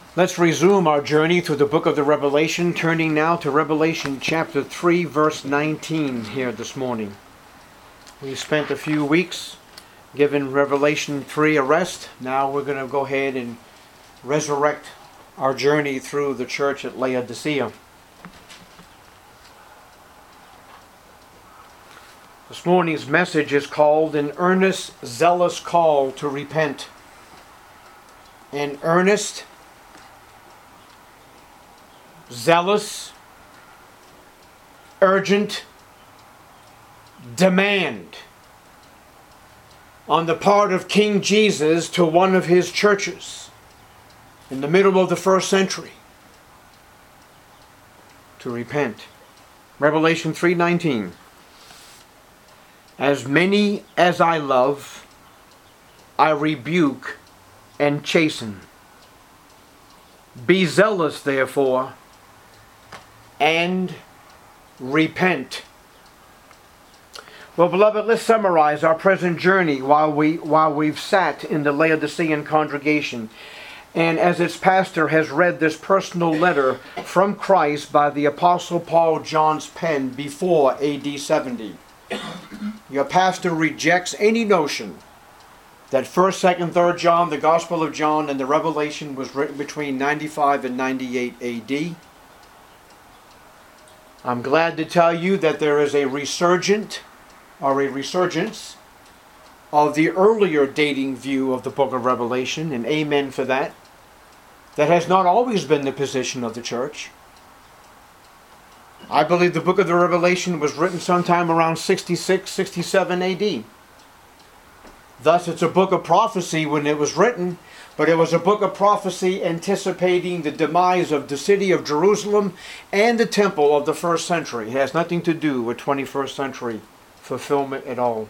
Let's resume our journey through the book of the Revelation, turning now to Revelation chapter 3, verse 19 here this morning. We spent a few weeks giving Revelation 3 a rest. Now we're going to go ahead and resurrect our journey through the church at Laodicea. This morning's message is called An Earnest, Zealous Call to Repent. An earnest, zealous, urgent demand on the part of King Jesus to one of his churches in the middle of the first century to repent. Revelation 3:19. As many as I love, I rebuke and chasten. Be zealous, therefore, and repent. Well, beloved, let's summarize our present journey while we've sat in the Laodicean congregation, and as its pastor has read this personal letter from Christ by the Apostle Paul, John's pen, before AD 70. Your pastor rejects any notion that 1st, 2nd, 3rd John, the Gospel of John, and the Revelation was written between 95 and 98 AD. I'm glad to tell you that there is a resurgence of the earlier dating view of the book of Revelation, and amen for that. That has not always been the position of the church. I believe the book of the Revelation was written sometime around 66, 67 AD. Thus, it's a book of prophecy when it was written, but it was a book of prophecy anticipating the demise of the city of Jerusalem and the temple of the first century. It has nothing to do with 21st century fulfillment at all.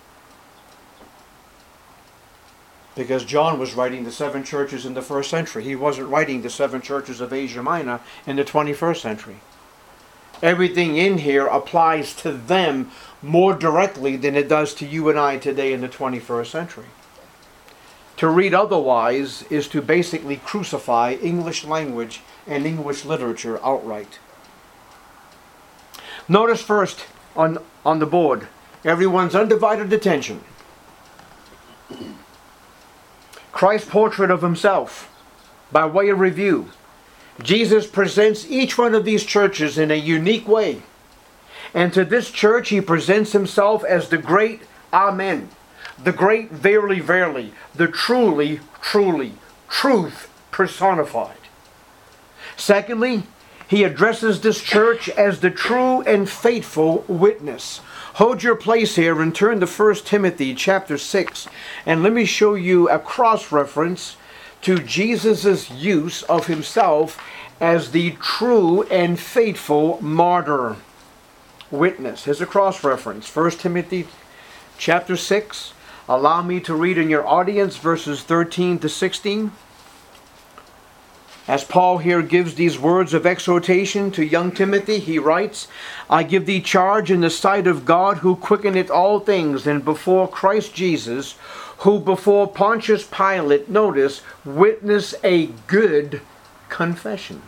Because John was writing the 7 churches in the first century. He wasn't writing the 7 churches of Asia Minor in the 21st century. Everything in here applies to them more directly than it does to you and I today in the 21st century. To read otherwise is to basically crucify English language and English literature outright. Notice first on the board, everyone's undivided attention. Christ's portrait of himself by way of review. Jesus presents each one of these churches in a unique way. And to this church he presents himself as the great Amen, the great Verily, Verily, the truly, truly, truth personified. Secondly, he addresses this church as the true and faithful witness. Hold your place here and turn to 1 Timothy chapter 6, and let me show you a cross-reference to Jesus' use of himself as the true and faithful martyr witness. Here's a cross-reference. 1 Timothy chapter 6. Allow me to read in your audience verses 13 to 16. As Paul here gives these words of exhortation to young Timothy, he writes, I give thee charge in the sight of God who quickeneth all things, and before Christ Jesus, who before Pontius Pilate, notice, witnessed a good confession.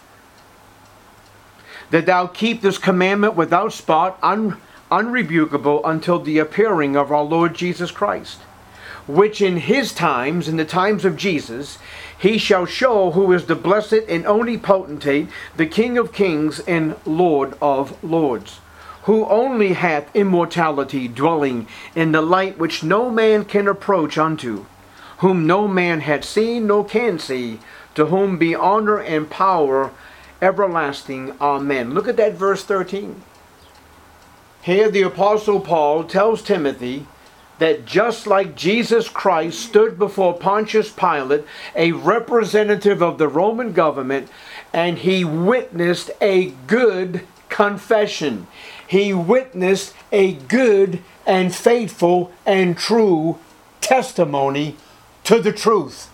That thou keep this commandment without spot, unrebukable, until the appearing of our Lord Jesus Christ, which in his times, in the times of Jesus, he shall show who is the blessed and only potentate, the King of kings and Lord of lords, who only hath immortality, dwelling in the light which no man can approach unto, whom no man hath seen nor can see, to whom be honor and power everlasting. Amen. Look at that verse 13. Here the Apostle Paul tells Timothy that just like Jesus Christ stood before Pontius Pilate, a representative of the Roman government, and he witnessed a good confession. He witnessed a good and faithful and true testimony to the truth.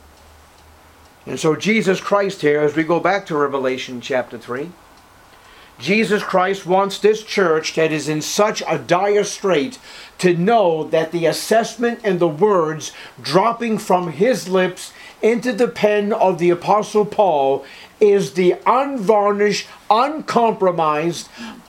And so Jesus Christ here, as we go back to Revelation chapter 3, Jesus Christ wants this church that is in such a dire strait to know that the assessment and the words dropping from his lips into the pen of the Apostle Paul is the unvarnished, uncompromised,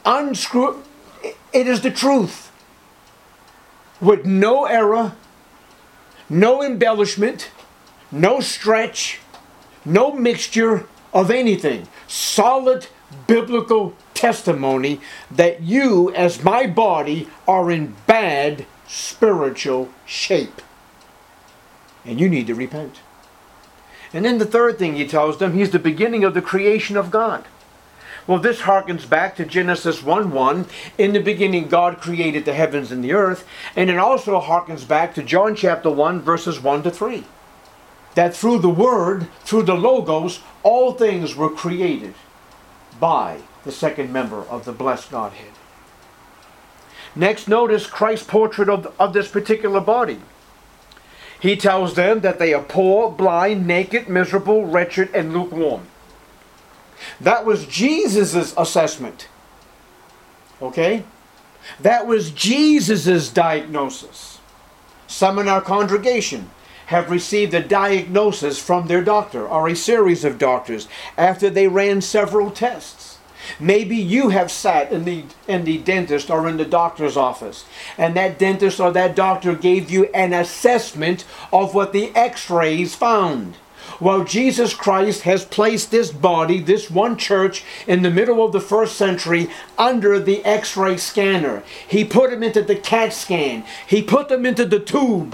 it is the truth. With no error, no embellishment, no stretch, no mixture of anything. Solid biblical testimony that you, as my body, are in bad spiritual shape. And you need to repent. And then the third thing he tells them, he's the beginning of the creation of God. Well, this harkens back to Genesis 1:1. In the beginning, God created the heavens and the earth. And it also harkens back to John chapter 1, verses 1 to 3. That through the Word, through the Logos, all things were created by the second member of the blessed Godhead. Next, notice Christ's portrait of this particular body. He tells them that they are poor, blind, naked, miserable, wretched, and lukewarm. That was Jesus' assessment. Okay? That was Jesus' diagnosis. Some in our congregation have received a diagnosis from their doctor, or a series of doctors, after they ran several tests. Maybe you have sat in the dentist or in the doctor's office, and that dentist or that doctor gave you an assessment of what the x-rays found. Well, Jesus Christ has placed this body, this one church, in the middle of the first century under the x-ray scanner. He put them into the CAT scan. He put them into the tube.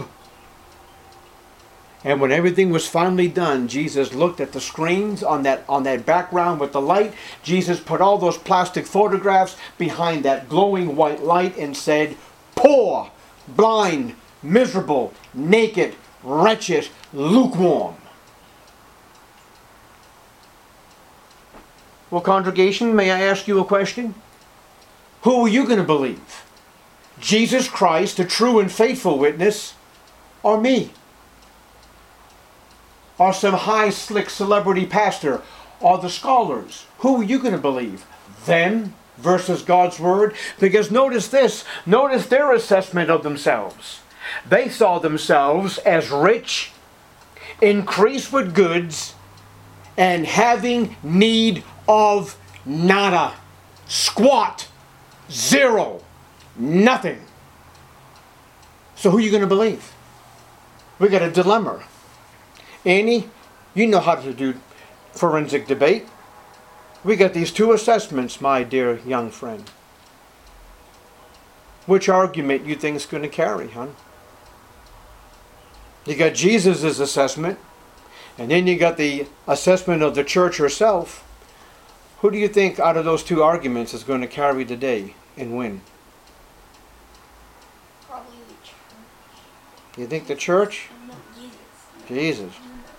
And when everything was finally done, Jesus looked at the screens on that background with the light. Jesus put all those plastic photographs behind that glowing white light and said, poor, blind, miserable, naked, wretched, lukewarm. Well, congregation, may I ask you a question? Who are you going to believe? Jesus Christ, the true and faithful witness, or me? Or some high slick celebrity pastor, or the scholars? Who are you going to believe? Them versus God's Word? Because notice this, notice their assessment of themselves. They saw themselves as rich, increased with goods, and having need of nada. Squat. Zero. Nothing. So who are you going to believe? We got a dilemma. Annie, you know how to do forensic debate. We got these two assessments, my dear young friend. Which argument you think is going to carry, hon? You got Jesus' assessment, and then you got the assessment of the church herself. Who do you think out of those two arguments is going to carry the day and win? Probably the church. You think the church? No, Jesus. Jesus.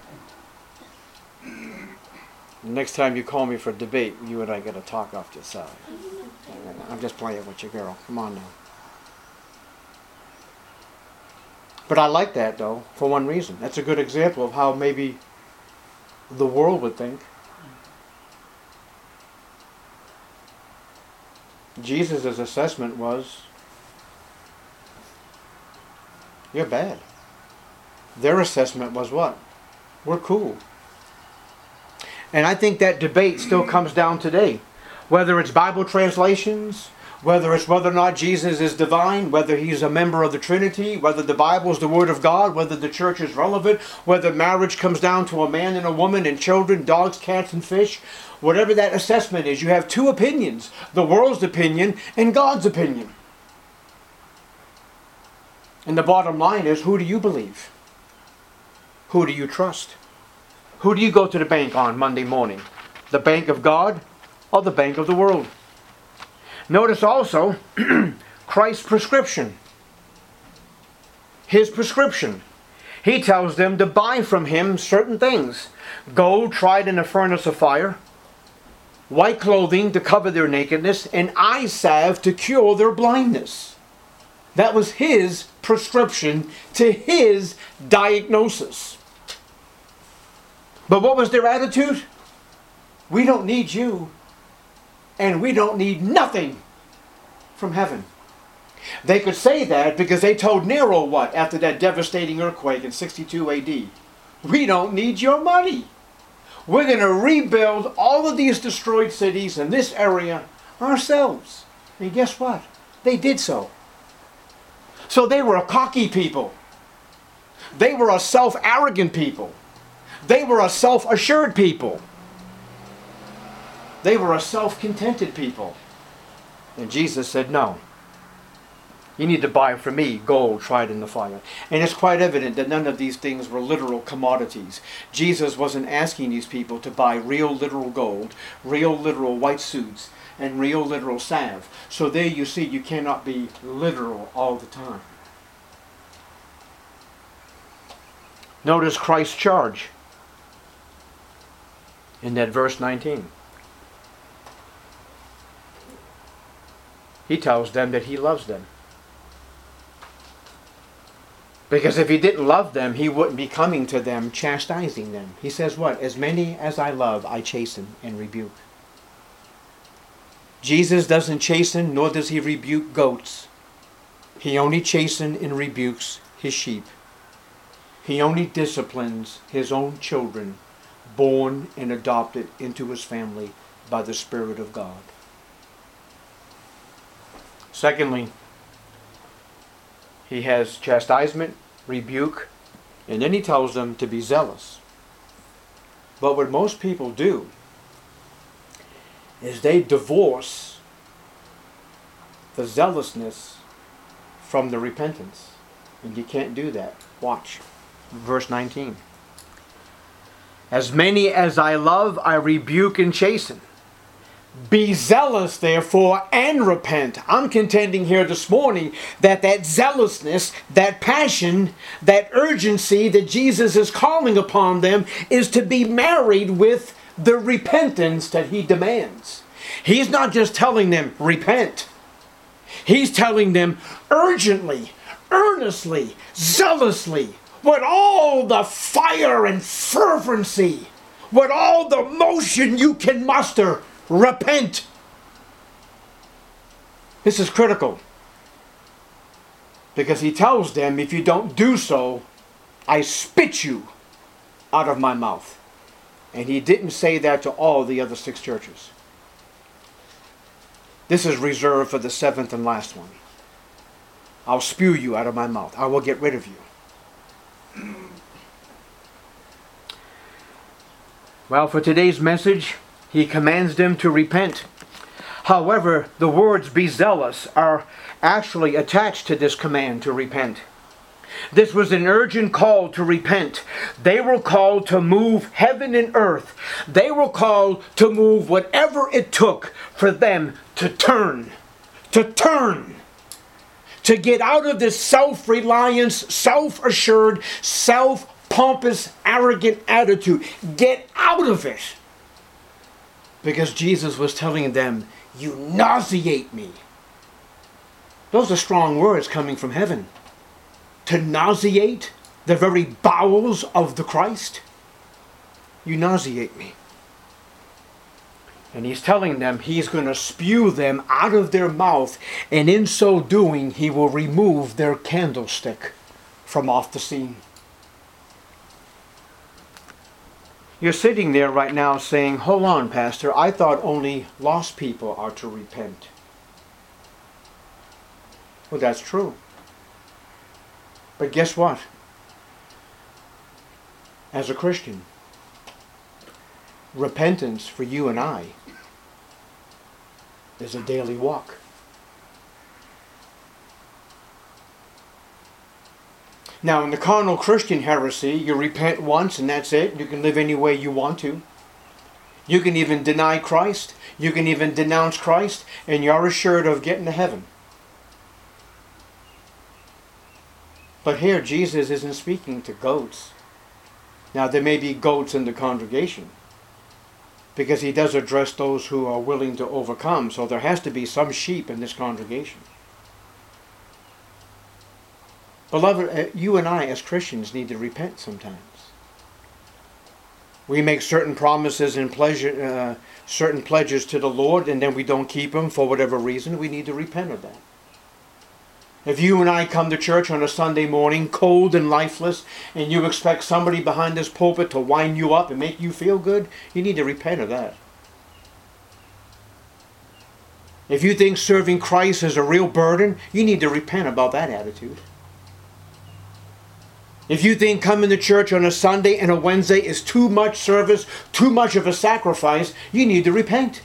Next time you call me for debate, you and I got to talk off to the side. I'm just playing with you, girl. Come on now. But I like that, though, for one reason. That's a good example of how maybe the world would think. Jesus' assessment was, you're bad. Their assessment was what? We're cool. And I think that debate still comes down today. Whether it's Bible translations, whether it's whether or not Jesus is divine, whether he's a member of the Trinity, whether the Bible is the Word of God, whether the church is relevant, whether marriage comes down to a man and a woman and children, dogs, cats, and fish. Whatever that assessment is, you have two opinions. The world's opinion and God's opinion. And the bottom line is, who do you believe? Who do you trust? Who do you go to the bank on Monday morning? The bank of God or the bank of the world? Notice also Christ's prescription. His prescription. He tells them to buy from him certain things. Gold tried in a furnace of fire, white clothing to cover their nakedness, and eye salve to cure their blindness. That was his prescription to his diagnosis. But what was their attitude? We don't need you. and we don't need nothing from heaven. They could say that because they told Nero what after that devastating earthquake in 62 AD? We don't need your money. We're going to rebuild all of these destroyed cities in this area ourselves. And guess what? They did so. So they were a cocky people. They were a self-arrogant people. They were a self-assured people. They were a self-contented people. And Jesus said, no. You need to buy from me gold tried in the fire. And it's quite evident that none of these things were literal commodities. Jesus wasn't asking these people to buy real literal gold, real literal white suits, and real literal salve. So there you see, you cannot be literal all the time. Notice Christ's charge in that verse 19. He tells them that he loves them. Because if he didn't love them, he wouldn't be coming to them, chastising them. He says what? As many as I love, I chasten and rebuke. Jesus doesn't chasten, nor does he rebuke goats. He only chastens and rebukes his sheep. He only disciplines his own children, born and adopted into his family by the Spirit of God. Secondly, he has chastisement, rebuke, and then he tells them to be zealous. But what most people do is they divorce the zealousness from the repentance. And you can't do that. Watch. Verse 19. As many as I love, I rebuke and chasten. Be zealous, therefore, and repent. I'm contending here this morning that zealousness, that passion, that urgency that Jesus is calling upon them is to be married with the repentance that he demands. He's not just telling them, repent. He's telling them urgently, earnestly, zealously, with all the fire and fervency, with all the motion you can muster, repent. This is critical. Because he tells them, if you don't do so, I spit you out of my mouth. And he didn't say that to all the other 6 churches. This is reserved for the 7th and last one. I'll spew you out of my mouth. I will get rid of you. Well, for today's message, he commands them to repent. However, the words be zealous are actually attached to this command to repent. This was an urgent call to repent. They were called to move heaven and earth. They were called to move whatever it took for them to turn. To get out of this self-reliance, self-assured, self-pompous, arrogant attitude. Get out of it. Because Jesus was telling them, you nauseate me. Those are strong words coming from heaven. To nauseate the very bowels of the Christ. You nauseate me. And he's telling them he's going to spew them out of their mouth. And in so doing, he will remove their candlestick from off the scene. You're sitting there right now saying, hold on, Pastor, I thought only lost people are to repent. Well, that's true. But guess what? As a Christian, repentance for you and I is a daily walk. Now, in the carnal Christian heresy, you repent once and that's it. You can live any way you want to. You can even deny Christ. You can even denounce Christ, and you're assured of getting to heaven. But here, Jesus isn't speaking to goats. Now, there may be goats in the congregation, because he does address those who are willing to overcome. So there has to be some sheep in this congregation. Beloved, you and I as Christians need to repent sometimes. We make certain promises and certain pledges to the Lord, and then we don't keep them for whatever reason. We need to repent of that. If you and I come to church on a Sunday morning, cold and lifeless, and you expect somebody behind this pulpit to wind you up and make you feel good, you need to repent of that. If you think serving Christ is a real burden, you need to repent about that attitude. If you think coming to church on a Sunday and a Wednesday is too much service, too much of a sacrifice, you need to repent.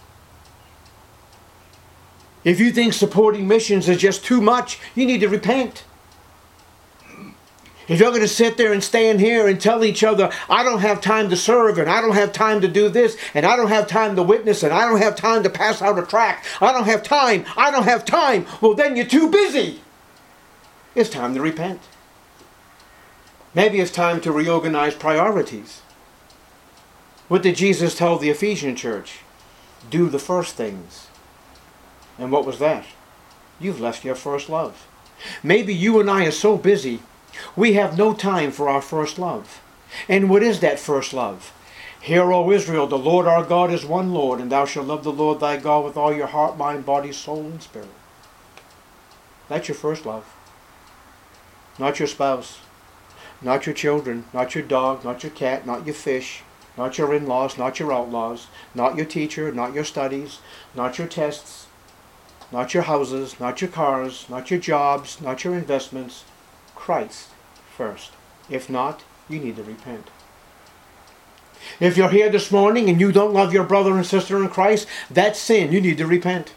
If you think supporting missions is just too much, you need to repent. If you're going to sit there and stand here and tell each other, I don't have time to serve, and I don't have time to do this, and I don't have time to witness, and I don't have time to pass out a tract, I don't have time, well then you're too busy. It's time to repent. Maybe it's time to reorganize priorities. What did Jesus tell the Ephesian church? Do the first things. And what was that? You've left your first love. Maybe you and I are so busy, we have no time for our first love. And what is that first love? Hear, O Israel, the Lord our God is one Lord, and thou shalt love the Lord thy God with all your heart, mind, body, soul, and spirit. That's your first love. Not your spouse. Not your children, not your dog, not your cat, not your fish, not your in-laws, not your outlaws, not your teacher, not your studies, not your tests, not your houses, not your cars, not your jobs, not your investments. Christ first. If not, you need to repent. If you're here this morning and you don't love your brother and sister in Christ, that's sin. You need to repent.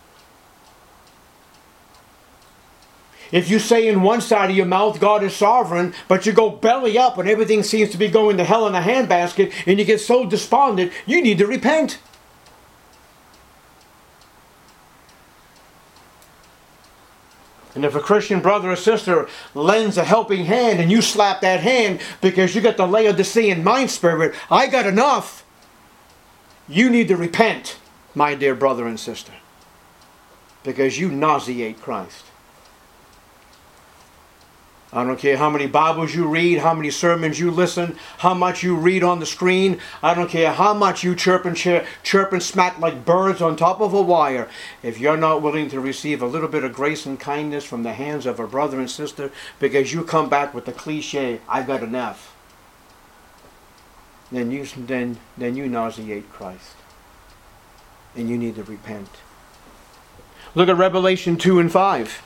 If you say in one side of your mouth, God is sovereign, but you go belly up and everything seems to be going to hell in a handbasket and you get so despondent, you need to repent. And if a Christian brother or sister lends a helping hand and you slap that hand because you got the Laodicean mind spirit, I got enough, you need to repent, my dear brother and sister, because you nauseate Christ. I don't care how many Bibles you read, how many sermons you listen, how much you read on the screen. I don't care how much you chirp and smack like birds on top of a wire. If you're not willing to receive a little bit of grace and kindness from the hands of a brother and sister because you come back with the cliche, I got enough, then you nauseate Christ. And you need to repent. Look at Revelation 2 and 5.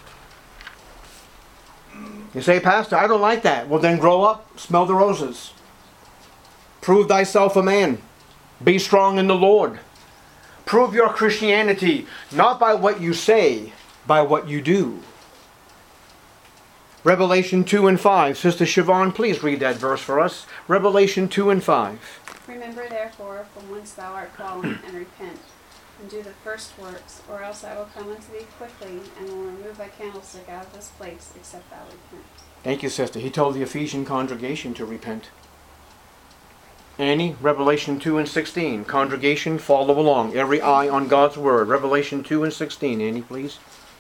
You say, Pastor, I don't like that. Well, then grow up, smell the roses. Prove thyself a man. Be strong in the Lord. Prove your Christianity not by what you say, by what you do. Revelation 2 and 5. Sister Siobhan, please read that verse for us. Revelation 2 and 5. Remember therefore from whence thou art fallen, and repent, and do the first works, or else I will come unto thee quickly, and will remove thy candlestick out of this place, except thou repent. Thank you, sister. He told the Ephesian congregation to repent. Annie, Revelation 2 and 16. Congregation, follow along. Every eye on God's word. Revelation 2 and 16. Annie, please.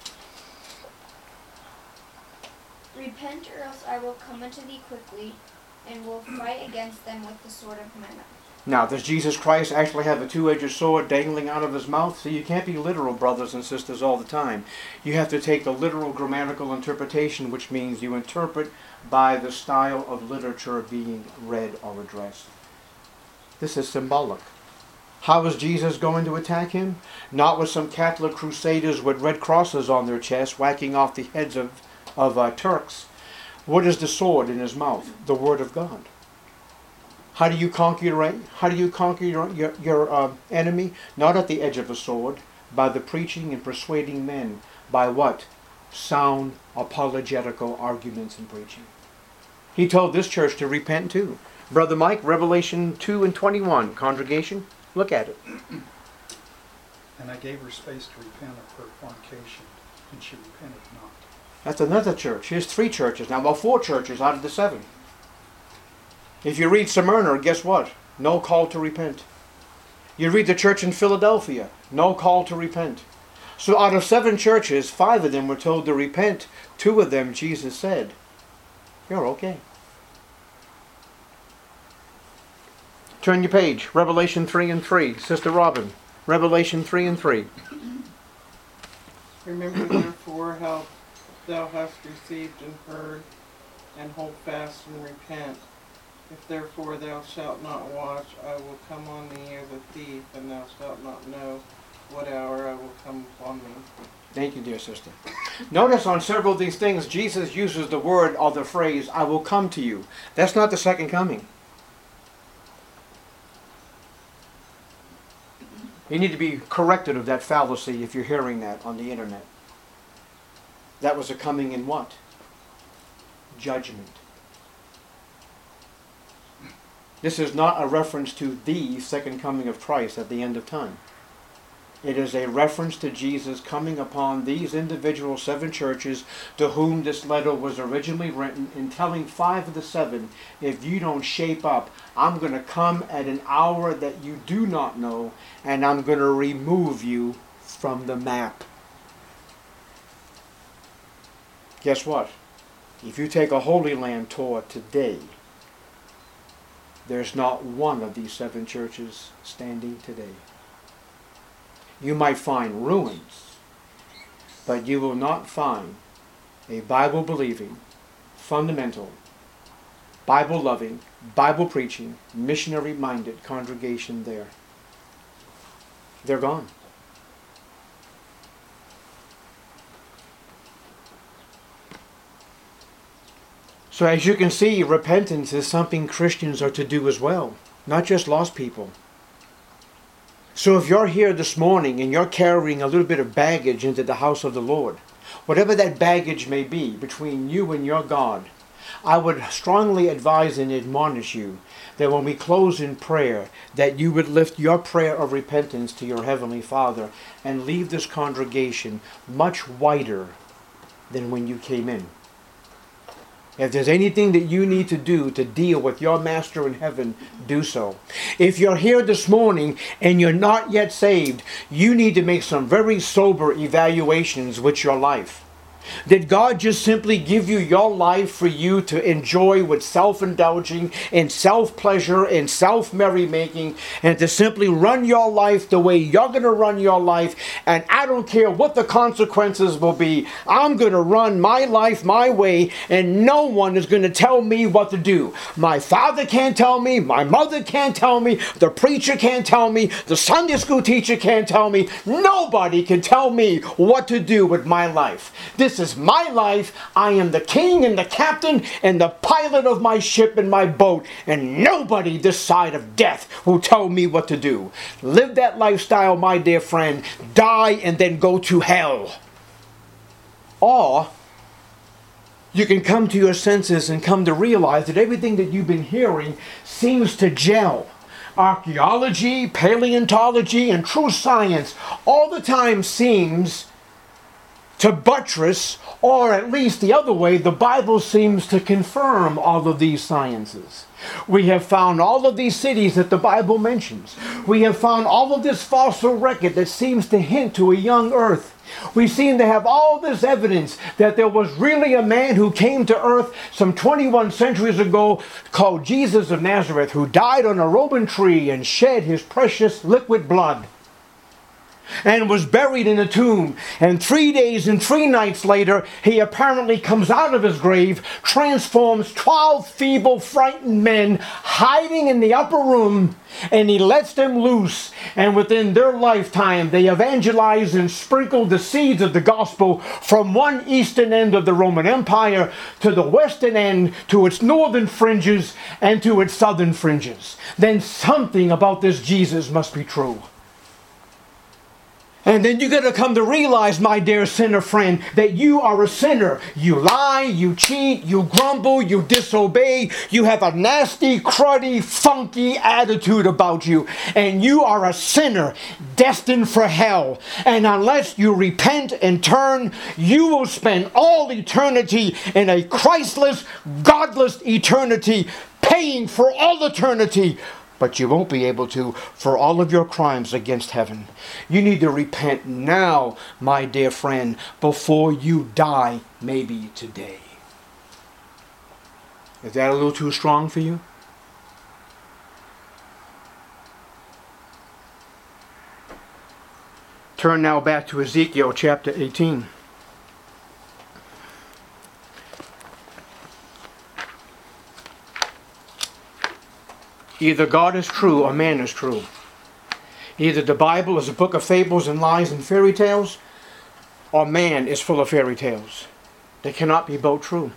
Repent, or else I will come unto thee quickly, and will fight against them with the sword of my mouth. Now, does Jesus Christ actually have a two-edged sword dangling out of his mouth? See, you can't be literal, brothers and sisters, all the time. You have to take the literal grammatical interpretation, which means you interpret by the style of literature being read or addressed. This is symbolic. How is Jesus going to attack him? Not with some Catholic crusaders with red crosses on their chests whacking off the heads of Turks. What is the sword in his mouth? The Word of God. How do you conquer your enemy? Not at the edge of a sword, by the preaching and persuading men. By what? Sound apologetical arguments and preaching. He told this church to repent too. Brother Mike, Revelation 2 and 21. Congregation, look at it. And I gave her space to repent of her fornication, and she repented not. That's another church. Here's 3 churches now. Well, 4 churches out of the 7. If you read Smyrna, guess what? No call to repent. You read the church in Philadelphia, no call to repent. So out of 7 churches, 5 of them were told to repent. 2 of them, Jesus said, you're okay. Turn your page. Revelation 3 and 3. Sister Robin. Revelation 3 and 3. Remember therefore how thou hast received and heard, and hold fast and repent. If therefore thou shalt not watch, I will come on thee as a thief, and thou shalt not know what hour I will come upon thee. Thank you, dear sister. Notice on several of these things, Jesus uses the word or the phrase, I will come to you. That's not the second coming. You need to be corrected of that fallacy if you're hearing that on the internet. That was a coming in what? Judgment. This is not a reference to the second coming of Christ at the end of time. It is a reference to Jesus coming upon these individual 7 churches to whom this letter was originally written, and telling 5 of the 7, if you don't shape up, I'm going to come at an hour that you do not know, and I'm going to remove you from the map. Guess what? If you take a Holy Land tour today, there's not one of these 7 churches standing today. You might find ruins, but you will not find a Bible-believing, fundamental, Bible-loving, Bible-preaching, missionary-minded congregation there. They're gone. So as you can see, repentance is something Christians are to do as well, not just lost people. So if you're here this morning and you're carrying a little bit of baggage into the house of the Lord, whatever that baggage may be between you and your God, I would strongly advise and admonish you that when we close in prayer, that you would lift your prayer of repentance to your Heavenly Father and leave this congregation much whiter than when you came in. If there's anything that you need to do to deal with your Master in heaven, do so. If you're here this morning and you're not yet saved, you need to make some very sober evaluations with your life. Did God just simply give you your life for you to enjoy with self-indulging and self-pleasure and self-merrymaking, and to simply run your life the way you're going to run your life, and I don't care what the consequences will be, I'm going to run my life my way, and no one is going to tell me what to do. My father can't tell me, my mother can't tell me, the preacher can't tell me, the Sunday school teacher can't tell me, nobody can tell me what to do with my life. This is my life. I am the king and the captain and the pilot of my ship and my boat, and nobody this side of death will tell me what to do. Live that lifestyle, my dear friend. Die and then go to hell. Or you can come to your senses and come to realize that everything that you've been hearing seems to gel. Archaeology, paleontology, and true science all the time seems to buttress, or at least the other way, the Bible seems to confirm all of these sciences. We have found all of these cities that the Bible mentions. We have found all of this fossil record that seems to hint to a young earth. We seem to have all this evidence that there was really a man who came to earth some 21 centuries ago called Jesus of Nazareth, who died on a Roman tree and shed his precious liquid blood, and was buried in a tomb. And 3 days and 3 nights later, he apparently comes out of his grave, transforms 12 feeble, frightened men hiding in the upper room, and he lets them loose. And within their lifetime, they evangelize and sprinkle the seeds of the gospel from one eastern end of the Roman Empire to the western end, to its northern fringes and to its southern fringes. Then something about this Jesus must be true. And then you got to come to realize, my dear sinner friend, that you are a sinner. You lie, you cheat, you grumble, you disobey. You have a nasty, cruddy, funky attitude about you. And you are a sinner destined for hell. And unless you repent and turn, you will spend all eternity in a Christless, godless eternity, paying for all eternity. But you won't be able to for all of your crimes against heaven. You need to repent now, my dear friend, before you die, maybe today. Is that a little too strong for you? Turn now back to Ezekiel chapter 18. Either God is true or man is true. Either the Bible is a book of fables and lies and fairy tales, or man is full of fairy tales. They cannot be both true.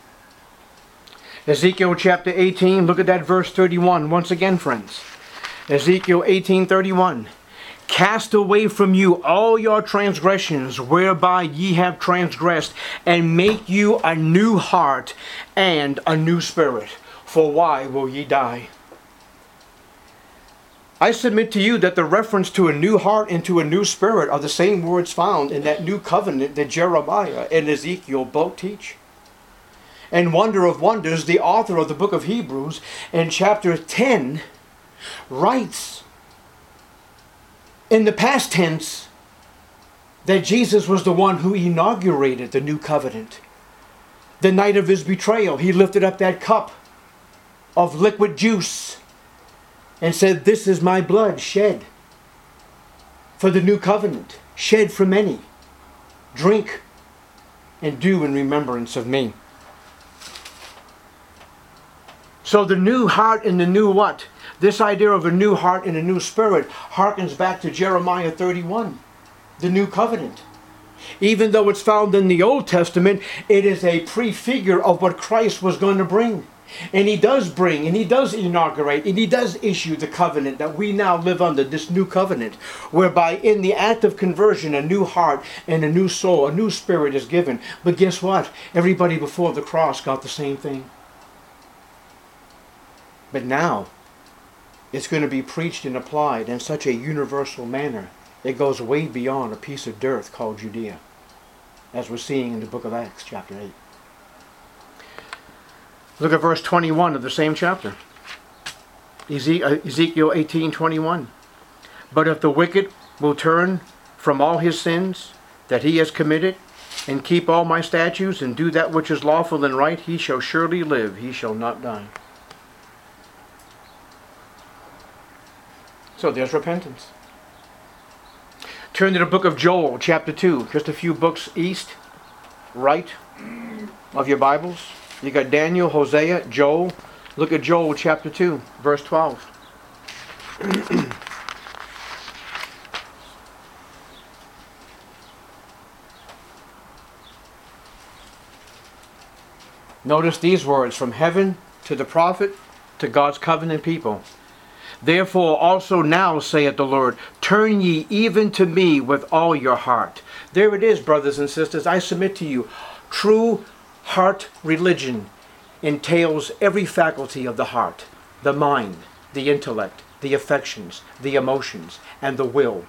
Ezekiel chapter 18, look at that verse 31 once again, friends. Ezekiel 18:31. Cast away from you all your transgressions whereby ye have transgressed, and make you a new heart and a new spirit. For why will ye die? I submit to you that the reference to a new heart and to a new spirit are the same words found in that new covenant that Jeremiah and Ezekiel both teach. And wonder of wonders, the author of the book of Hebrews in chapter 10 writes in the past tense that Jesus was the one who inaugurated the new covenant. The night of his betrayal, he lifted up that cup of liquid juice and said, "This is my blood shed for the new covenant, shed for many. Drink and do in remembrance of me." So the new heart and the new what? This idea of a new heart and a new spirit harkens back to Jeremiah 31, the new covenant. Even though it's found in the Old Testament, it is a prefigure of what Christ was going to bring. And he does bring, and he does inaugurate, and he does issue the covenant that we now live under, this new covenant, whereby in the act of conversion, a new heart and a new soul, a new spirit is given. But guess what? Everybody before the cross got the same thing. But now, it's going to be preached and applied in such a universal manner. It goes way beyond a piece of dirt called Judea, as we're seeing in the book of Acts, chapter 8. Look at verse 21 of the same chapter. Ezekiel 18:21. But if the wicked will turn from all his sins that he has committed, and keep all my statutes, and do that which is lawful and right, he shall surely live, he shall not die. So there's repentance. Turn to the book of Joel, chapter 2. Just a few books east, right of your Bibles. You got Daniel, Hosea, Joel. Look at Joel chapter 2, verse 12. Notice these words from heaven to the prophet to God's covenant people. Therefore also now saith the Lord, turn ye even to me with all your heart. There it is, brothers and sisters. I submit to you, true heart religion entails every faculty of the heart, the mind, the intellect, the affections, the emotions, and the will.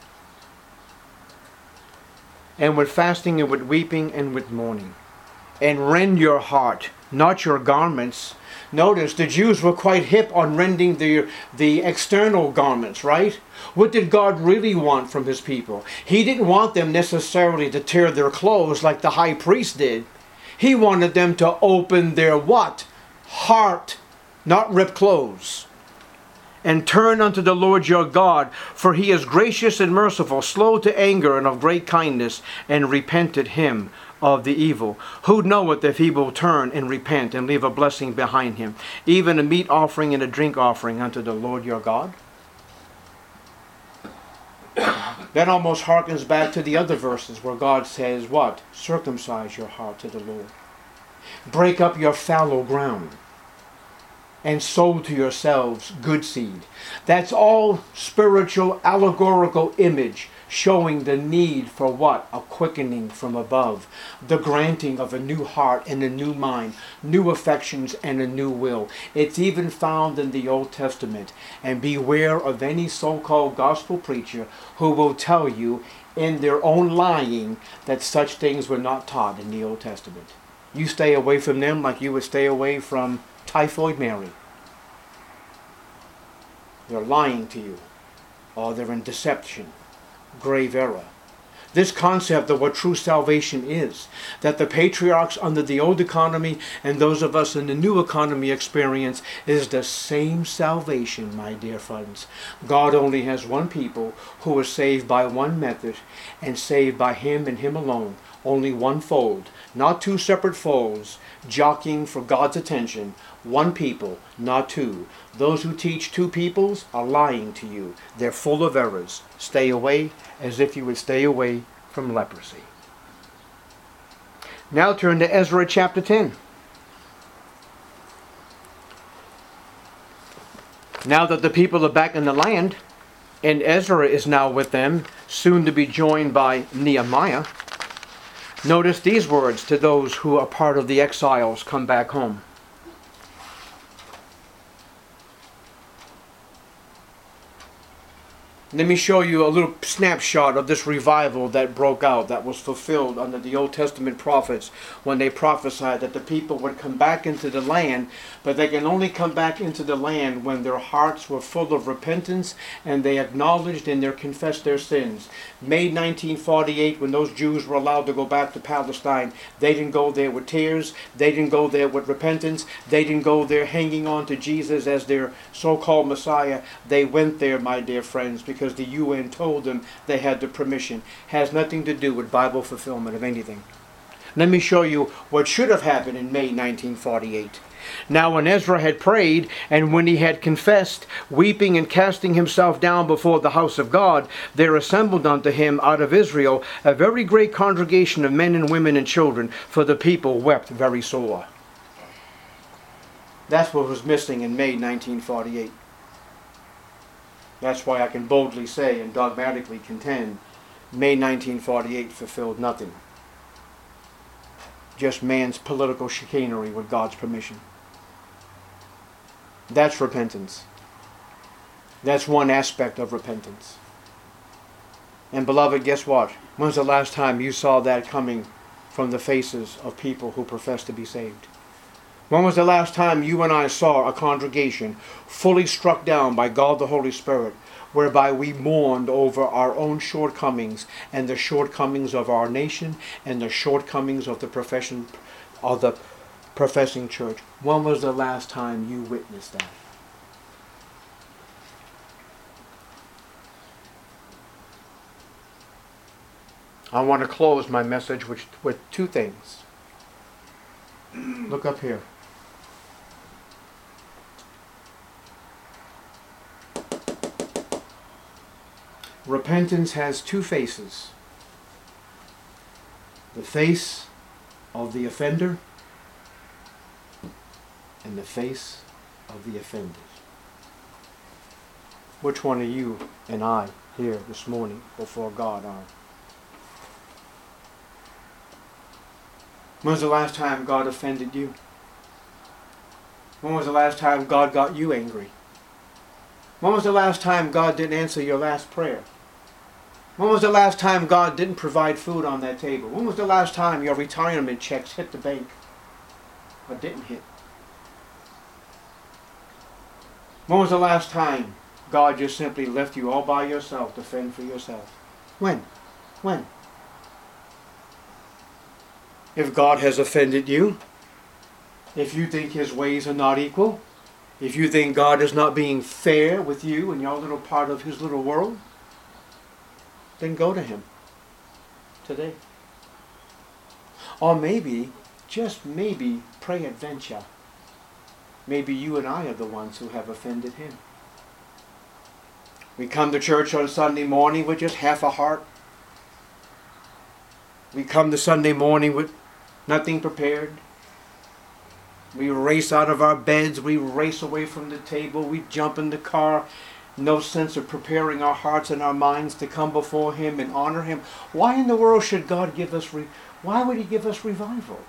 And with fasting and with weeping and with mourning. And rend your heart, not your garments. Notice the Jews were quite hip on rending the external garments, right? What did God really want from his people? He didn't want them necessarily to tear their clothes like the high priest did. He wanted them to open their what? Heart, not rip clothes. And turn unto the Lord your God, for he is gracious and merciful, slow to anger and of great kindness, and repented him of the evil. Who knoweth if he will turn and repent and leave a blessing behind him, even a meat offering and a drink offering unto the Lord your God? That almost harkens back to the other verses where God says what? Circumcise your heart to the Lord. Break up your fallow ground and sow to yourselves good seed. That's all spiritual, allegorical image showing the need for what? A quickening from above. The granting of a new heart and a new mind, new affections and a new will. It's even found in the Old Testament. And beware of any so-called gospel preacher who will tell you in their own lying that such things were not taught in the Old Testament. You stay away from them like you would stay away from Typhoid Mary. They're lying to you, or they're in deception, grave error. this concept of what true salvation is, that the patriarchs under the old economy and those of us in the new economy experience, is the same salvation, my dear friends. God only has one people who is saved by one method and saved by Him and Him alone. Only one fold, not two separate folds, jockeying for God's attention. One people, not two. Those who teach two peoples are lying to you. They're full of errors. Stay away as if you would stay away from leprosy. Now turn to Ezra chapter 10. Now that the people are back in the land, and Ezra is now with them, soon to be joined by Nehemiah, notice these words to those who are part of the exiles come back home. Let me show you a little snapshot of this revival that broke out, that was fulfilled under the Old Testament prophets when they prophesied that the people would come back into the land, but they can only come back into the land when their hearts were full of repentance and they acknowledged and they confessed their sins. May 1948, when those Jews were allowed to go back to Palestine, they didn't go there with tears, they didn't go there with repentance, they didn't go there hanging on to Jesus as their so-called Messiah. They went there, my dear friends, because the UN told them they had the permission. Has nothing to do with Bible fulfillment of anything. Let me show you what should have happened in May 1948. Now when Ezra had prayed, and when he had confessed, weeping and casting himself down before the house of God, there assembled unto him out of Israel a very great congregation of men and women and children, for the people wept very sore. That's what was missing in May 1948. That's why I can boldly say and dogmatically contend, May 1948 fulfilled nothing. Just man's political chicanery with God's permission. That's repentance. That's one aspect of repentance. And beloved, guess what? When's the last time you saw that coming from the faces of people who profess to be saved? When was the last time you and I saw a congregation fully struck down by God the Holy Spirit, whereby we mourned over our own shortcomings and the shortcomings of our nation and the shortcomings of the professing church? When was the last time you witnessed that? I want to close my message with two things. Look up here. Repentance has two faces. The face of the offender and the face of the offended. Which one of you and I here this morning before God are? When was the last time God offended you? When was the last time God got you angry? When was the last time God didn't answer your last prayer? When was the last time God didn't provide food on that table? When was the last time your retirement checks hit the bank or didn't hit? When was the last time God just simply left you all by yourself to fend for yourself? When? When? If God has offended you, if you think His ways are not equal, if you think God is not being fair with you and your little part of His little world, then go to Him today. Or maybe, just maybe, peradventure, maybe you and I are the ones who have offended Him. We come to church on Sunday morning with just half a heart. We come to Sunday morning with nothing prepared. We race out of our beds. We race away from the table. We jump in the car. No sense of preparing our hearts and our minds to come before Him and honor Him. Why in the world should God give us why would He give us revival?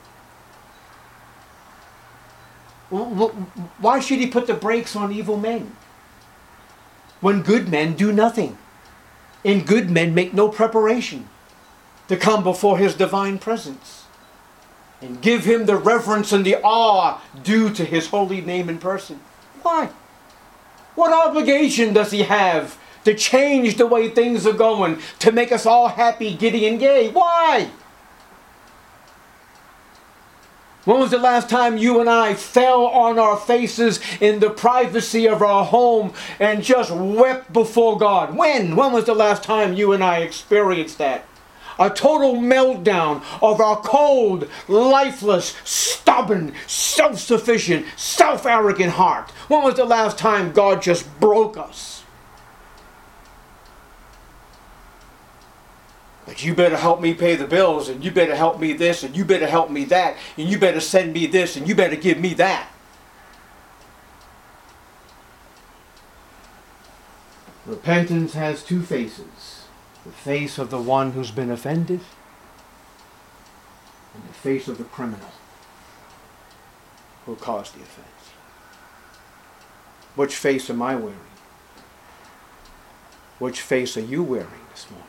Why should He put the brakes on evil men when good men do nothing and good men make no preparation to come before His divine presence and give Him the reverence and the awe due to His holy name and person? Why? What obligation does He have to change the way things are going, to make us all happy, giddy, and gay. Why? When was the last time you and I fell on our faces in the privacy of our home and just wept before God? When? When was the last time you and I experienced that? A total meltdown of our cold, lifeless, stubborn, self-sufficient, self-arrogant heart. When was the last time God just broke us? But you better help me pay the bills, and you better help me this, and you better help me that, and you better send me this, and you better give me that. Repentance has two faces. The face of the one who's been offended, and the face of the criminal who caused the offense. Which face am I wearing? Which face are you wearing this morning?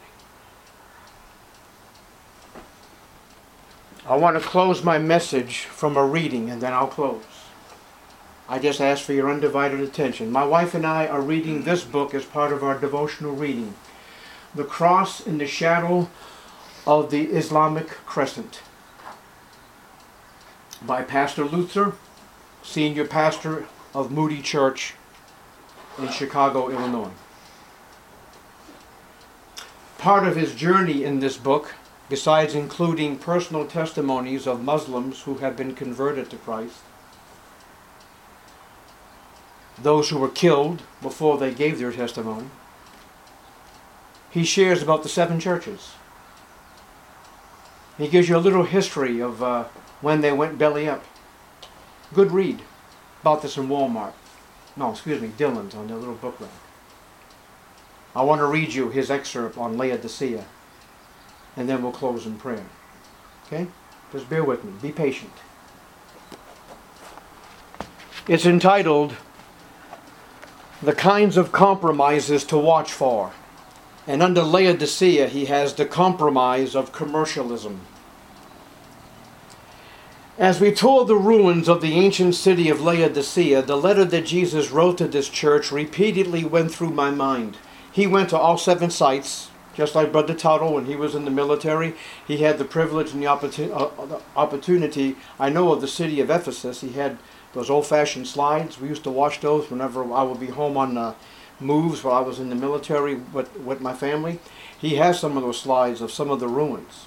I want to close my message from a reading, and then I'll close. I just ask for your undivided attention. My wife and I are reading this book as part of our devotional reading. The Cross in the Shadow of the Islamic Crescent by Pastor Luther, senior pastor of Moody Church in Chicago, Illinois. Part of his journey in this book, besides including personal testimonies of Muslims who have been converted to Christ, those who were killed before they gave their testimony, he shares about the 7 churches. He gives you a little history of when they went belly up. Good read. Bought this in Walmart. No, excuse me, Dillon's on their little book rack. I want to read you his excerpt on Laodicea, and then we'll close in prayer. Okay? Just bear with me. Be patient. It's entitled, The Kinds of Compromises to Watch For. And under Laodicea, he has the compromise of commercialism. As we toured the ruins of the ancient city of Laodicea, the letter that Jesus wrote to this church repeatedly went through my mind. He went to all 7 sites, just like Brother Tuttle when he was in the military. He had the privilege and the opportunity. I know of the city of Ephesus. He had those old-fashioned slides. We used to watch those whenever I would be home on moves while I was in the military with my family. He has some of those slides of some of the ruins.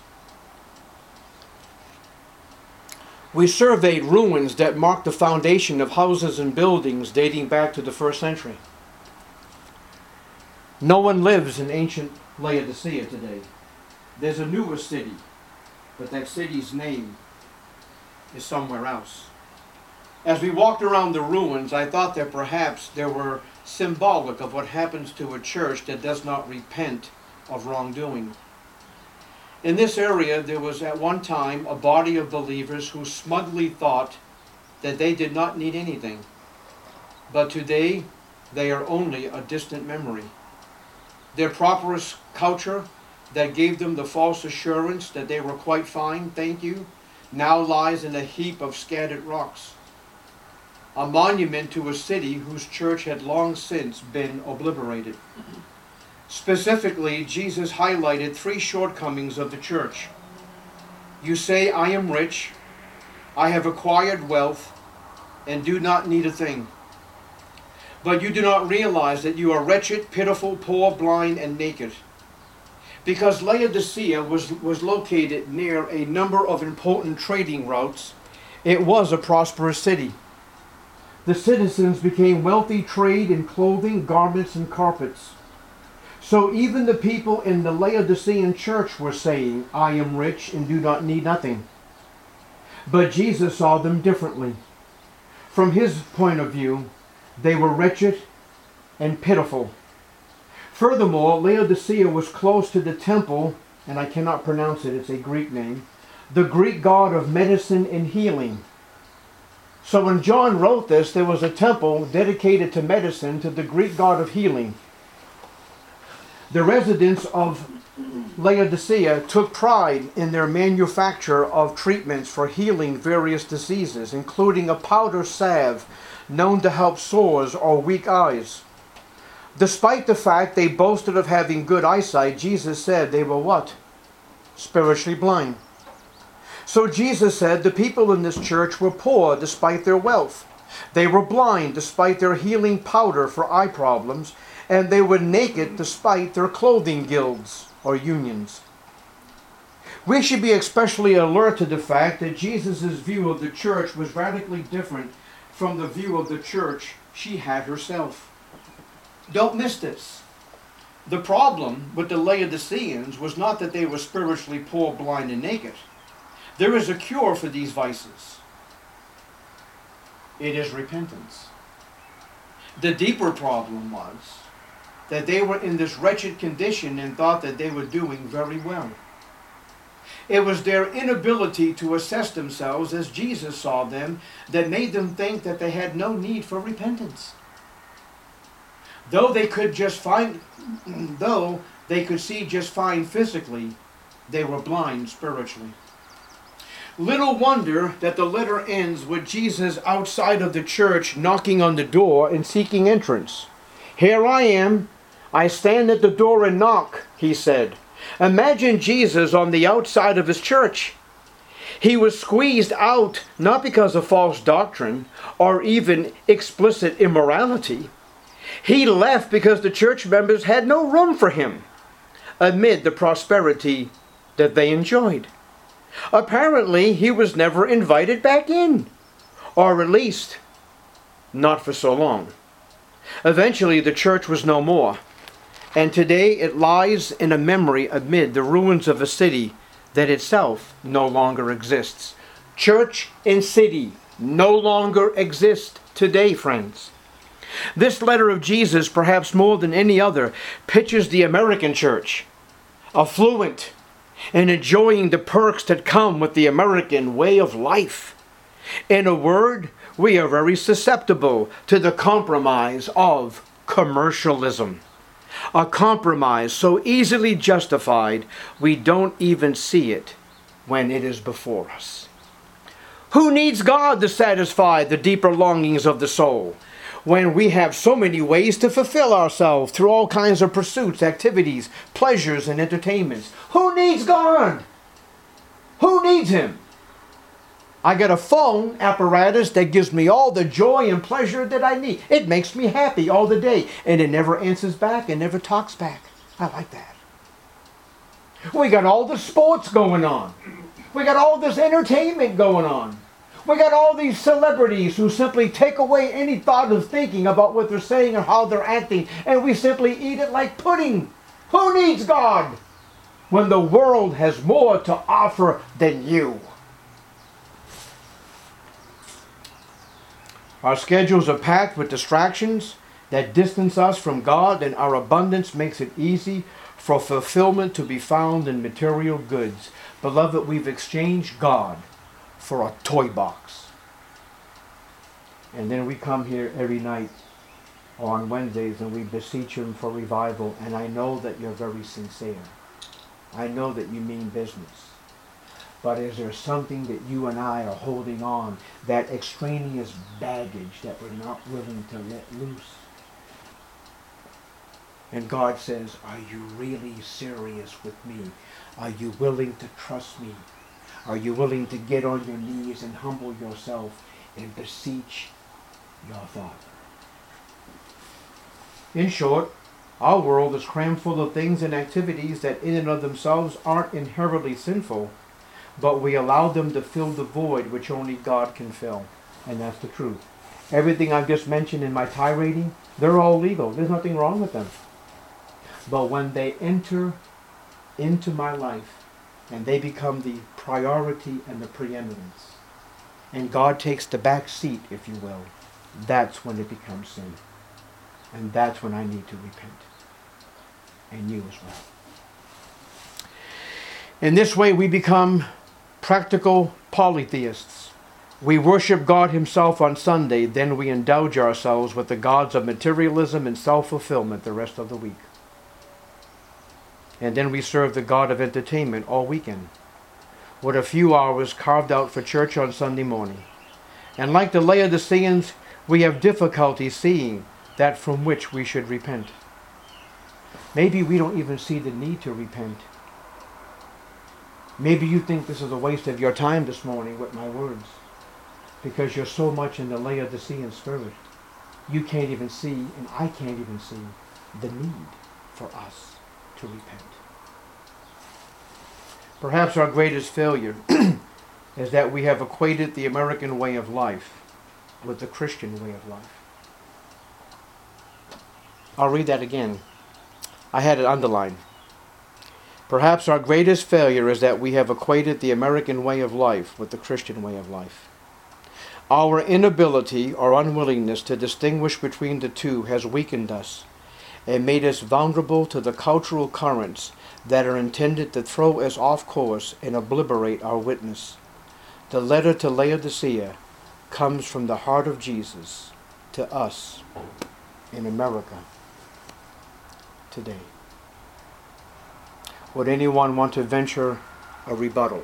We surveyed ruins that mark the foundation of houses and buildings dating back to the 1st century. No one lives in ancient Laodicea today. There's a newer city, but that city's name is somewhere else. As we walked around the ruins, I thought that perhaps there were symbolic of what happens to a church that does not repent of wrongdoing. In this area, there was at one time a body of believers who smugly thought that they did not need anything. But today, they are only a distant memory. Their prosperous culture that gave them the false assurance that they were quite fine, thank you, now lies in a heap of scattered rocks. A monument to a city whose church had long since been obliterated. Specifically, Jesus highlighted 3 shortcomings of the church. You say, I am rich, I have acquired wealth, and do not need a thing. But you do not realize that you are wretched, pitiful, poor, blind, and naked. Because Laodicea was located near a number of important trading routes, it was a prosperous city. The citizens became wealthy trade in clothing, garments, and carpets. So even the people in the Laodicean church were saying, I am rich and do not need nothing. But Jesus saw them differently. From his point of view, they were wretched and pitiful. Furthermore, Laodicea was close to the temple, and I cannot pronounce it, it's a Greek name, the Greek god of medicine and healing. So when John wrote this, there was a temple dedicated to medicine to the Greek god of healing. The residents of Laodicea took pride in their manufacture of treatments for healing various diseases, including a powder salve known to help sores or weak eyes. Despite the fact they boasted of having good eyesight, Jesus said they were what? Spiritually blind. So Jesus said the people in this church were poor despite their wealth. They were blind despite their healing powder for eye problems, and they were naked despite their clothing guilds or unions. We should be especially alert to the fact that Jesus' view of the church was radically different from the view of the church she had herself. Don't miss this. The problem with the Laodiceans was not that they were spiritually poor, blind, and naked. There is a cure for these vices. It is repentance. The deeper problem was that they were in this wretched condition and thought that they were doing very well. It was their inability to assess themselves as Jesus saw them that made them think that they had no need for repentance. Though they could see just fine physically, they were blind spiritually. Little wonder that the letter ends with Jesus outside of the church knocking on the door and seeking entrance. "Here I am. I stand at the door and knock," he said. Imagine Jesus on the outside of his church. He was squeezed out not because of false doctrine or even explicit immorality. He left because the church members had no room for him amid the prosperity that they enjoyed. Apparently, he was never invited back in, or at least not for so long. Eventually, the church was no more, and today it lies in a memory amid the ruins of a city that itself no longer exists. Church and city no longer exist today, friends. This letter of Jesus, perhaps more than any other, pictures the American church, affluent and enjoying the perks that come with the American way of life. In a word, we are very susceptible to the compromise of commercialism. A compromise so easily justified, we don't even see it when it is before us. Who needs God to satisfy the deeper longings of the soul, when we have so many ways to fulfill ourselves through all kinds of pursuits, activities, pleasures, and entertainments? Who needs God? Who needs Him? I got a phone apparatus that gives me all the joy and pleasure that I need. It makes me happy all the day, and it never answers back and never talks back. I like that. We got all the sports going on. We got all this entertainment going on. We got all these celebrities who simply take away any thought of thinking about what they're saying or how they're acting, and we simply eat it like pudding. Who needs God when the world has more to offer than you? Our schedules are packed with distractions that distance us from God, and our abundance makes it easy for fulfillment to be found in material goods. Beloved, we've exchanged God for a toy box. And then we come here every night or on Wednesdays and we beseech Him for revival. And I know that you're very sincere. I know that you mean business. But is there something that you and I are holding on, that extraneous baggage that we're not willing to let loose? And God says, are you really serious with me? Are you willing to trust me? Are you willing to get on your knees and humble yourself and beseech your Father? In short, our world is crammed full of things and activities that in and of themselves aren't inherently sinful, but we allow them to fill the void which only God can fill. And that's the truth. Everything I've just mentioned in my tirading, they're all legal. There's nothing wrong with them. But when they enter into my life and they become the priority and the preeminence, and God takes the back seat, if you will, that's when it becomes sin. And that's when I need to repent. And you as well. In this way we become practical polytheists. We worship God Himself on Sunday, then we indulge ourselves with the gods of materialism and self-fulfillment the rest of the week. And then we serve the God of entertainment all weekend, with a few hours carved out for church on Sunday morning. And like the Laodiceans, we have difficulty seeing that from which we should repent. Maybe we don't even see the need to repent. Maybe you think this is a waste of your time this morning with my words, because you're so much in the Laodicean spirit. You can't even see, and I can't even see, the need for us to repent. Perhaps our greatest failure is that we have equated the American way of life with the Christian way of life. I'll read that again. I had it underlined. Perhaps our greatest failure is that we have equated the American way of life with the Christian way of life. Our inability or unwillingness to distinguish between the two has weakened us and made us vulnerable to the cultural currents that are intended to throw us off course and obliterate our witness. The letter to Laodicea comes from the heart of Jesus to us in America today. Would anyone want to venture a rebuttal?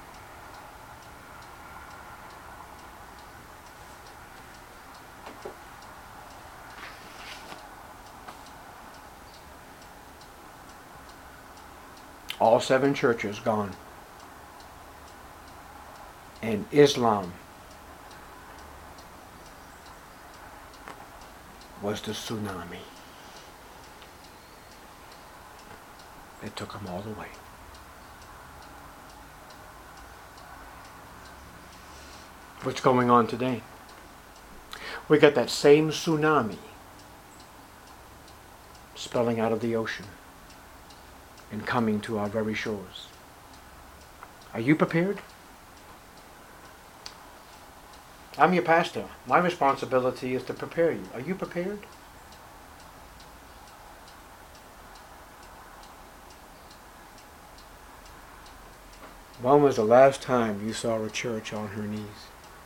All 7 churches gone. And Islam was the tsunami. It took them all away. What's going on today? We got that same tsunami spilling out of the ocean and coming to our very shores. Are you prepared? I'm your pastor. My responsibility is to prepare you. Are you prepared? When was the last time you saw a church on her knees?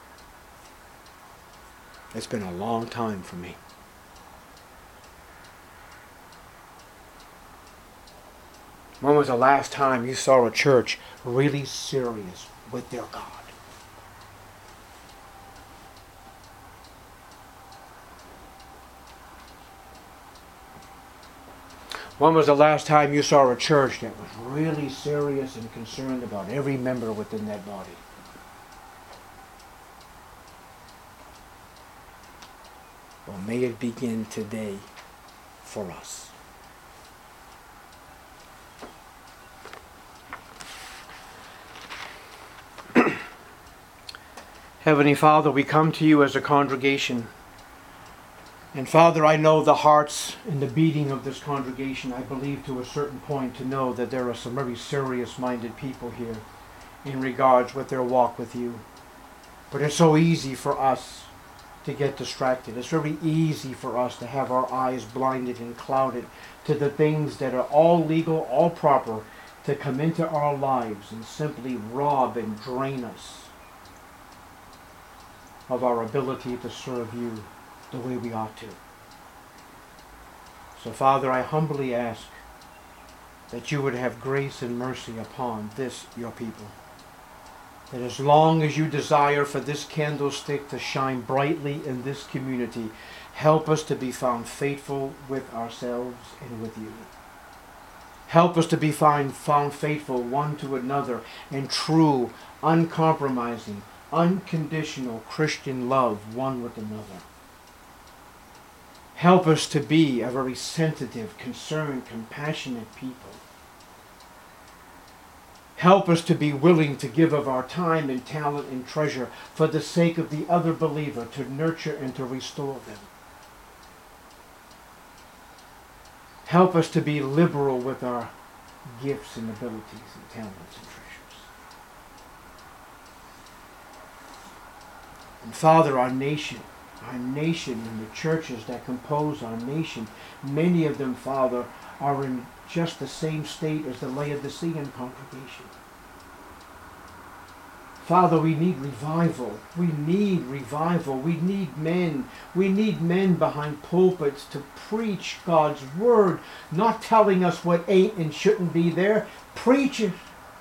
It's been a long time for me. When was the last time you saw a church really serious with their God? When was the last time you saw a church that was really serious and concerned about every member within that body? Well, may it begin today for us. Heavenly Father, we come to you as a congregation. And Father, I know the hearts and the beating of this congregation. I believe to a certain point to know that there are some very serious-minded people here in regards with their walk with you. But it's so easy for us to get distracted. It's very easy for us to have our eyes blinded and clouded to the things that are all legal, all proper, to come into our lives and simply rob and drain us of our ability to serve you the way we ought to. So Father, I humbly ask that you would have grace and mercy upon this, your people. That as long as you desire for this candlestick to shine brightly in this community, help us to be found faithful with ourselves and with you. Help us to be found faithful one to another in true, uncompromising, unconditional Christian love one with another. Help us to be a very sensitive, concerned, compassionate people. Help us to be willing to give of our time and talent and treasure for the sake of the other believer, to nurture and to restore them. Help us to be liberal with our gifts and abilities and talents and treasures. And Father, our nation and the churches that compose our nation, many of them, Father, are in just the same state as the Laodicean congregation. Father, we need revival. We need revival. We need men. We need men behind pulpits to preach God's word, not telling us what ain't and shouldn't be there. Preach it.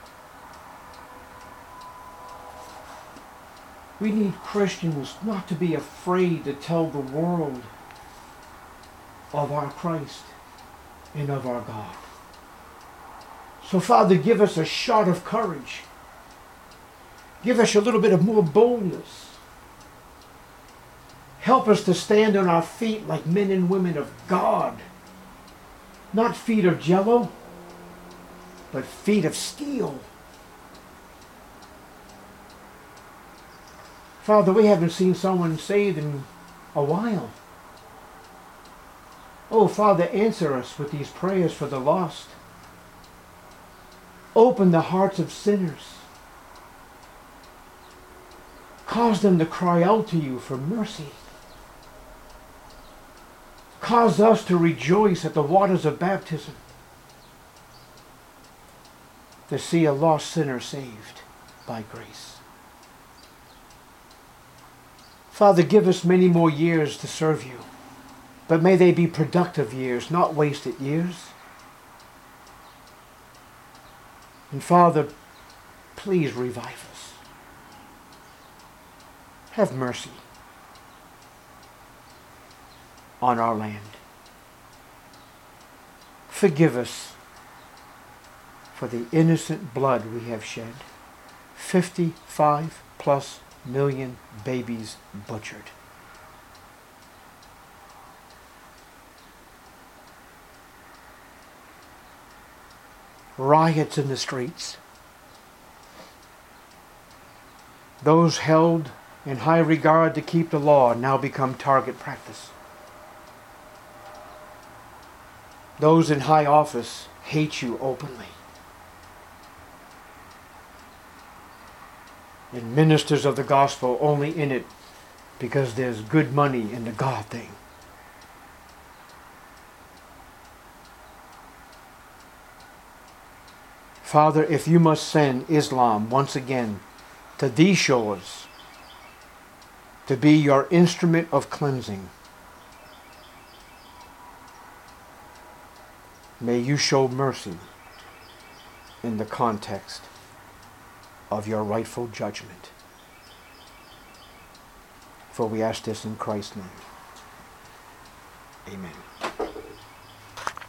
We need Christians not to be afraid to tell the world of our Christ. and of our God. So, Father, give us a shot of courage. Give us a little bit of more boldness. Help us to stand on our feet like men and women of God. Not feet of jello, but feet of steel. Father, we haven't seen someone saved in a while. Oh, Father, answer us with these prayers for the lost. Open the hearts of sinners. Cause them to cry out to you for mercy. Cause us to rejoice at the waters of baptism, to see a lost sinner saved by grace. Father, give us many more years to serve you, but may they be productive years, not wasted years. And Father, please revive us. Have mercy on our land. Forgive us for the innocent blood we have shed. 55+ million babies butchered. Riots in the streets. Those held in high regard to keep the law now become target practice. Those in high office hate you openly. And ministers of the gospel only in it because there's good money in the God thing. Father, if you must send Islam once again to these shores to be your instrument of cleansing, may you show mercy in the context of your rightful judgment. For we ask this in Christ's name. Amen.